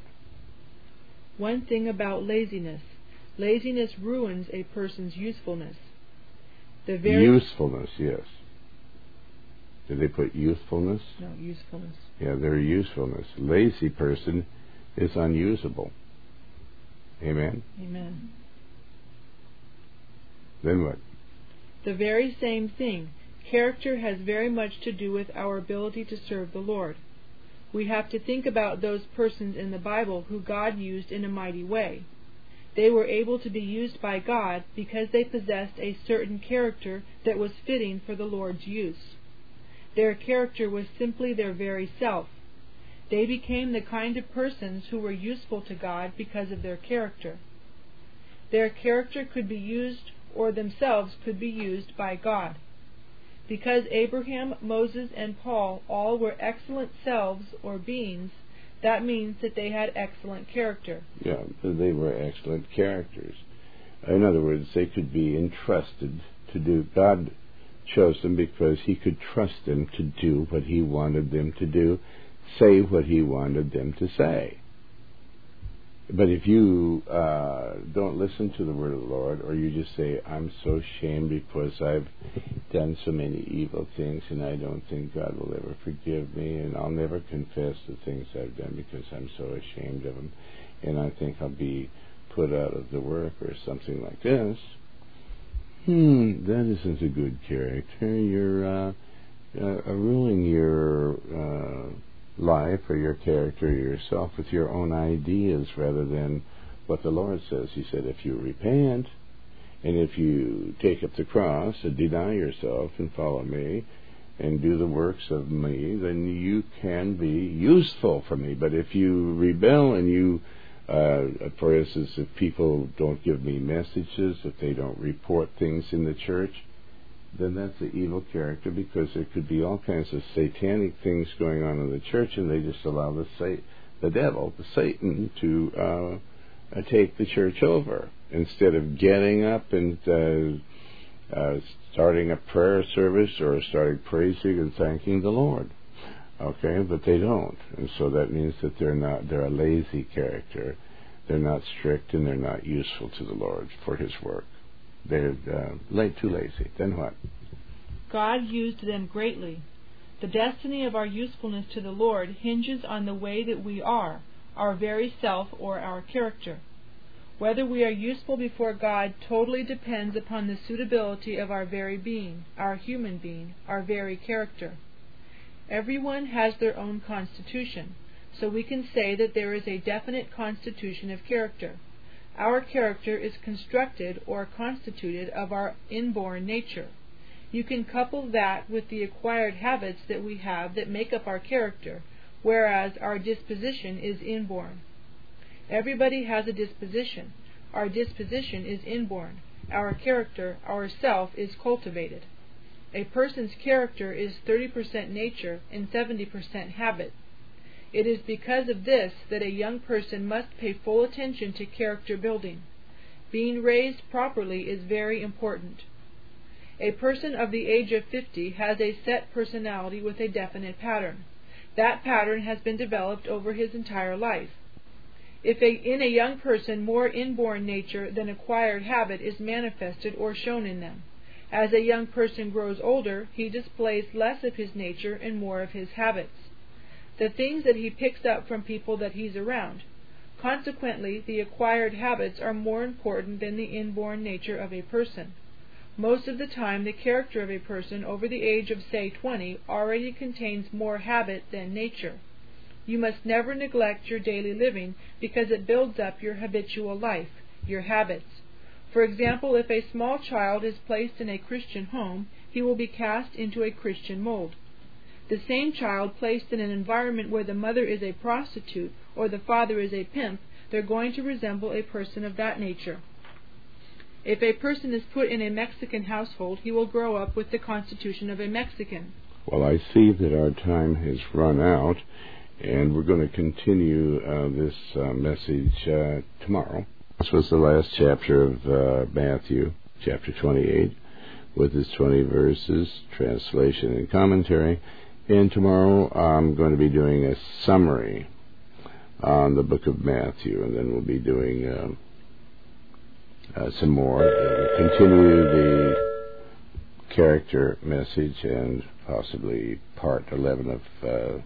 One thing about laziness. Laziness ruins a person's usefulness. The very Usefulness, yes. Did they put youthfulness? No, usefulness. Yeah, their usefulness. Lazy person is unusable. Amen? Amen. Then what? The very same thing. Character has very much to do with our ability to serve the Lord. We have to think about those persons in the Bible who God used in a mighty way. They were able to be used by God because they possessed a certain character that was fitting for the Lord's use. Their character was simply their very self. They became the kind of persons who were useful to God because of their character. Their character could be used, or themselves could be used by God. Because Abraham, Moses, and Paul all were excellent selves or beings, that means that they had excellent character. Yeah, they were excellent characters. In other words, they could be entrusted to do. God chose them because He could trust them to do what He wanted them to do, say what He wanted them to say. But if you uh, don't listen to the word of the Lord, or you just say, I'm so ashamed because I've done so many evil things and I don't think God will ever forgive me, and I'll never confess the things I've done because I'm so ashamed of them, and I think I'll be put out of the work or something like this, hmm, that isn't a good character. You're uh, uh, ruining your uh, life or your character or yourself with your own ideas rather than what the Lord says. He said, if you repent and if you take up the cross and deny yourself and follow me and do the works of me, then you can be useful for me. But if you rebel and you Uh, for instance, if people don't give me messages, if they don't report things in the church, then that's the evil character, because there could be all kinds of satanic things going on in the church, and they just allow the sa- the devil, the Satan, to uh, uh, take the church over instead of getting up and uh, uh, starting a prayer service or starting praising and thanking the Lord. Okay, but they don't, and so that means that they're not, they're a lazy character. They're not strict, and they're not useful to the Lord for His work. They're uh, late, too lazy. Then what? God used them greatly. The destiny of our usefulness to the Lord hinges on the way that we are, our very self or our character. Whether we are useful before God totally depends upon the suitability of our very being, our human being, our very character. Everyone has their own constitution, so we can say that there is a definite constitution of character. Our character is constructed or constituted of our inborn nature. You can couple that with the acquired habits that we have that make up our character, whereas our disposition is inborn. Everybody has a disposition. Our disposition is inborn. Our character, our self, is cultivated. A person's character is thirty percent nature and seventy percent habit. It is because of this that a young person must pay full attention to character building. Being raised properly is very important. A person of the age of fifty has a set personality with a definite pattern. That pattern has been developed over his entire life. If a, in a young person more inborn nature than acquired habit is manifested or shown in them, as a young person grows older, he displays less of his nature and more of his habits, the things that he picks up from people that he's around. Consequently, the acquired habits are more important than the inborn nature of a person. Most of the time, the character of a person over the age of, say, twenty already contains more habit than nature. You must never neglect your daily living, because it builds up your habitual life, your habits. For example, if a small child is placed in a Christian home, he will be cast into a Christian mold. The same child placed in an environment where the mother is a prostitute or the father is a pimp, they're going to resemble a person of that nature. If a person is put in a Mexican household, he will grow up with the constitution of a Mexican. Well, I see that our time has run out, and we're going to continue uh, this uh, message uh, tomorrow. This was the last chapter of uh, Matthew, chapter twenty-eight, with its twenty verses, translation and commentary. And tomorrow I'm going to be doing a summary on the book of Matthew, and then we'll be doing uh, uh, some more. Uh, continue the character message and possibly part eleven of uh,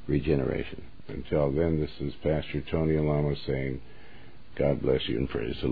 regeneration. Until then, this is Pastor Tony Alamo saying, God bless you and praise the Lord.